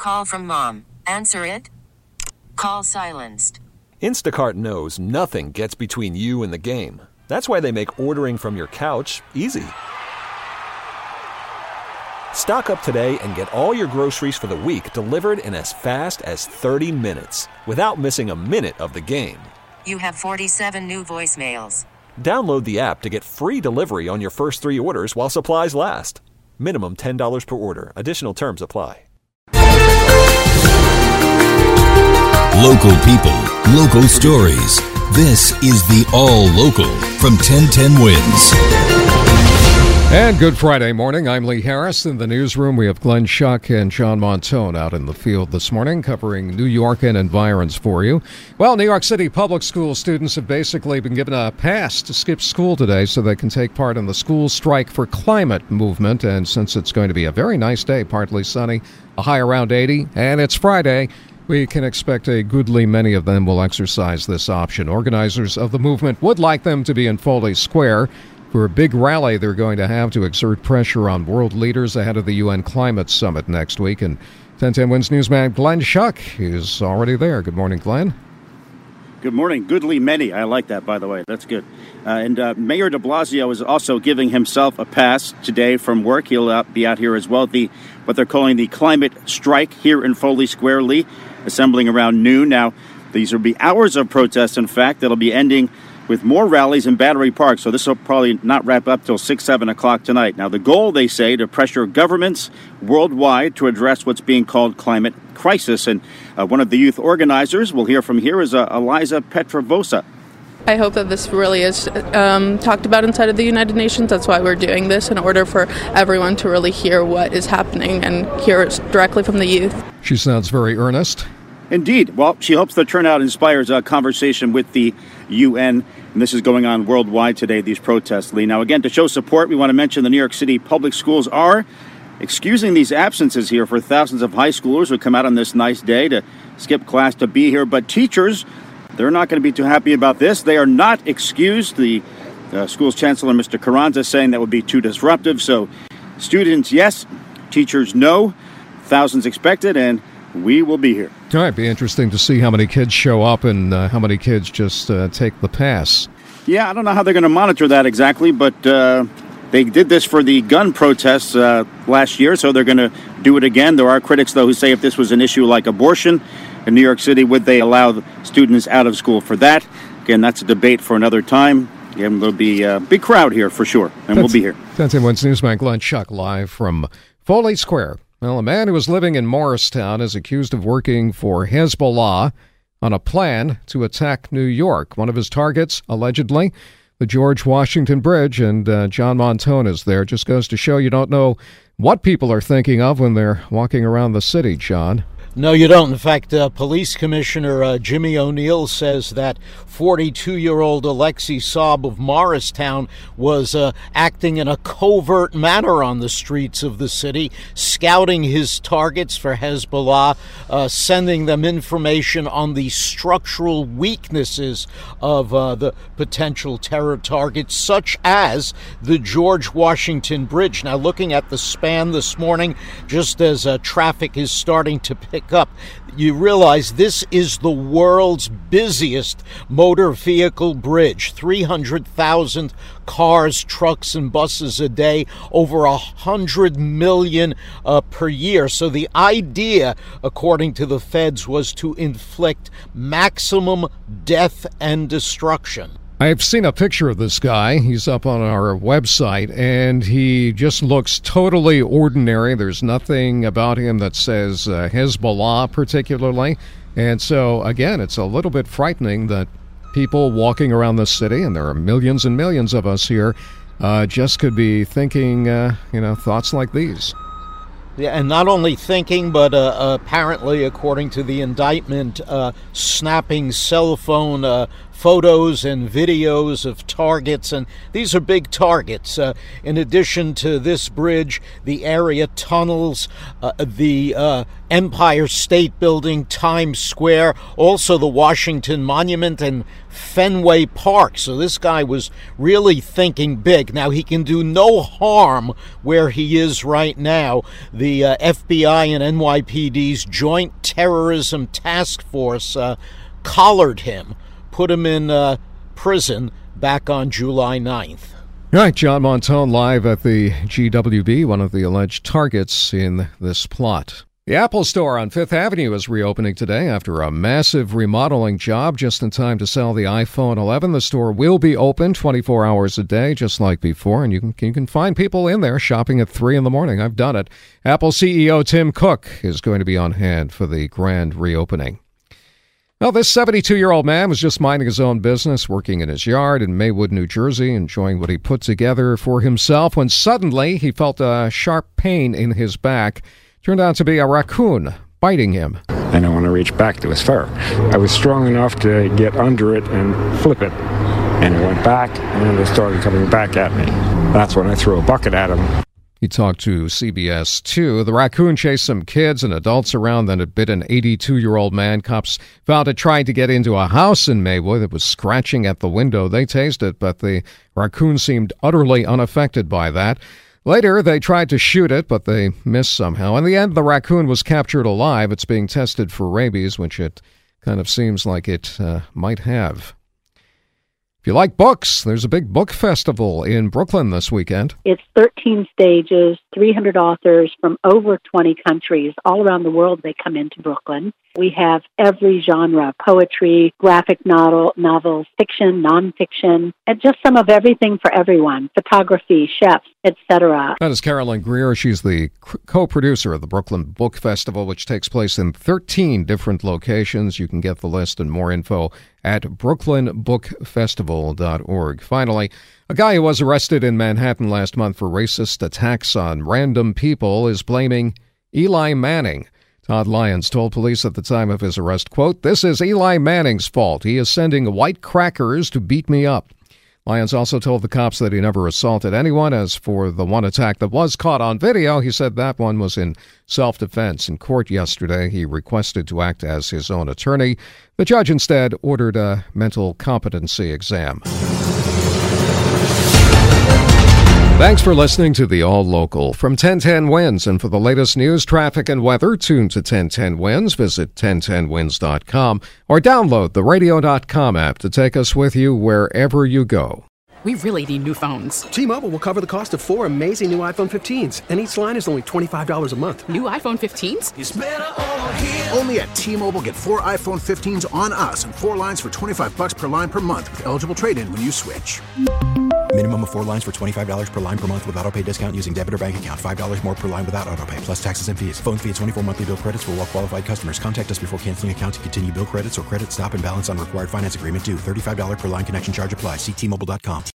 call from mom. Answer it. Call silenced. Instacart knows nothing gets between you and the game. That's why they make ordering from your couch easy. Stock up today and get all your groceries for the week delivered in as fast as 30 minutes without missing a minute of the game. You have 47 new voicemails. Download the app to get free delivery on your first 3 orders while supplies last. Minimum $10 per order. Additional terms apply. Local people, local stories. This is the All Local from 1010 Wins. And good Friday morning. I'm Lee Harris. In the newsroom, we have Glenn Schuck and John Montone out in the field this morning covering New York and environs for you. Well, New York City public school students have basically been given a pass to skip school today so they can take part in the School Strike for Climate movement. And since it's going to be a very nice day, partly sunny, a high around 80, and it's Friday, we can expect a goodly many of them will exercise this option. Organizers of the movement would like them to be in Foley Square for a big rally they're going to have to exert pressure on world leaders ahead of the UN Climate Summit next week. And 1010 Wins newsman Glenn Schuck is already there. Good morning, Glenn. Good morning. Goodly many. I like that, by the way. That's good. And Mayor de Blasio is also giving himself a pass today from work. He'll be out here as well. What they're calling the climate strike here in Foley Square, Lee, assembling around noon. Now, these will be hours of protest, in fact, that'll be ending with more rallies in Battery Park. So this will probably not wrap up till 6, 7 o'clock tonight. Now, the goal, they say, to pressure governments worldwide to address what's being called climate crisis. And one of the youth organizers we'll hear from here is Eliza Petrovosa. I hope that this really is talked about inside of the United Nations. That's why we're doing this, in order for everyone to really hear what is happening and hear it directly from the youth. She sounds very earnest. Indeed. Well, she hopes the turnout inspires a conversation with the UN. And this is going on worldwide today, these protests, Lee. Now, again, to show support, we want to mention the New York City public schools are excusing these absences here for thousands of high schoolers who come out on this nice day to skip class to be here. But teachers, they're not going to be too happy about this. They are not excused. The school's chancellor, Mr. Carranza, saying that would be too disruptive. So students, yes. Teachers, no. Thousands expected, and we will be here. All right, be interesting to see how many kids show up and how many kids just take the pass. Yeah, I don't know how they're going to monitor that exactly, but they did this for the gun protests last year, so they're going to do it again. There are critics, though, who say if this was an issue like abortion in New York City, would they allow the students out of school for that? Again, that's a debate for another time. Again, there'll be a big crowd here for sure, and we'll be here. 1010 Wins newsman Glenn Schuck live from Foley Square. Well, a man who was living in Morristown is accused of working for Hezbollah on a plan to attack New York. One of his targets, allegedly, the George Washington Bridge, and John Montone is there. Just goes to show you don't know what people are thinking of when they're walking around the city, John. No, you don't. In fact, Police Commissioner Jimmy O'Neill says that 42-year-old Alexei Saab of Morristown was acting in a covert manner on the streets of the city, scouting his targets for Hezbollah, sending them information on the structural weaknesses of the potential terror targets, such as the George Washington Bridge. Now, looking at the span this morning, just as traffic is starting to pick up, you realize this is the world's busiest motor vehicle bridge. 300,000 cars, trucks, and buses a day, over 100 million per year. So the idea, according to the feds, was to inflict maximum death and destruction. I've seen a picture of this guy. He's up on our website, and he just looks totally ordinary. There's nothing about him that says Hezbollah particularly. And so, again, it's a little bit frightening that people walking around the city, and there are millions and millions of us here, just could be thinking, thoughts like these. Yeah, and not only thinking, but apparently, according to the indictment, snapping cell phone photos and videos of targets, and these are big targets. In addition to this bridge, the area tunnels, the Empire State Building, Times Square, also the Washington Monument and Fenway Park. So this guy was really thinking big. Now, he can do no harm where he is right now. The FBI and NYPD's Joint Terrorism Task Force collared him, put him in prison back on July 9th. All right, John Montone live at the GWB, one of the alleged targets in this plot. The Apple Store on Fifth Avenue is reopening today after a massive remodeling job just in time to sell the iPhone 11. The store will be open 24 hours a day, just like before, and you can find people in there shopping at 3 in the morning. I've done it. Apple CEO Tim Cook is going to be on hand for the grand reopening. Well, this 72-year-old man was just minding his own business, working in his yard in Maywood, New Jersey, enjoying what he put together for himself, when suddenly he felt a sharp pain in his back. Turned out to be a raccoon biting him. And I want to reach back to his fur. I was strong enough to get under it and flip it. And it went back, and then it started coming back at me. That's when I threw a bucket at him. He talked to CBS 2. The raccoon chased some kids and adults around, then it bit an 82-year-old man. Cops found it trying to get into a house in Maywood. It was scratching at the window. They tased it, but the raccoon seemed utterly unaffected by that. Later, they tried to shoot it, but they missed somehow. In the end, the raccoon was captured alive. It's being tested for rabies, which it kind of seems like it might have. If you like books, there's a big book festival in Brooklyn this weekend. It's 13 stages, 300 authors from over 20 countries. All around the world, they come into Brooklyn. We have every genre, poetry, graphic novels, fiction, nonfiction, and just some of everything for everyone, photography, chefs, etc. That is Carolyn Greer. She's the co-producer of the Brooklyn Book Festival, which takes place in 13 different locations. You can get the list and more info at brooklynbookfestival.org. Finally, a guy who was arrested in Manhattan last month for racist attacks on random people is blaming Eli Manning. Todd Lyons told police at the time of his arrest, quote, "This is Eli Manning's fault. He is sending white crackers to beat me up." Lyons also told the cops that he never assaulted anyone. As for the one attack that was caught on video, he said that one was in self-defense. In court yesterday, he requested to act as his own attorney. The judge instead ordered a mental competency exam. Thanks for listening to the All Local from 1010 Wins. And for the latest news, traffic, and weather, tune to 1010 Wins. Visit 1010wins.com or download the radio.com app to take us with you wherever you go. We really need new phones. T-Mobile will cover the cost of 4 amazing new iPhone 15s, and each line is only $25 a month. New iPhone 15s? It's better over here. Only at T-Mobile, get 4 iPhone 15s on us and 4 lines for $25 per line per month with eligible trade-in when you switch. Minimum of 4 lines for $25 per line per month with autopay discount using debit or bank account. $5 more per line without autopay, plus taxes and fees. Phone fee at 24 monthly bill credits for well-qualified customers. Contact us before canceling account to continue bill credits or credit stop and balance on required finance agreement due. $35 per line connection charge applies. See T-Mobile.com.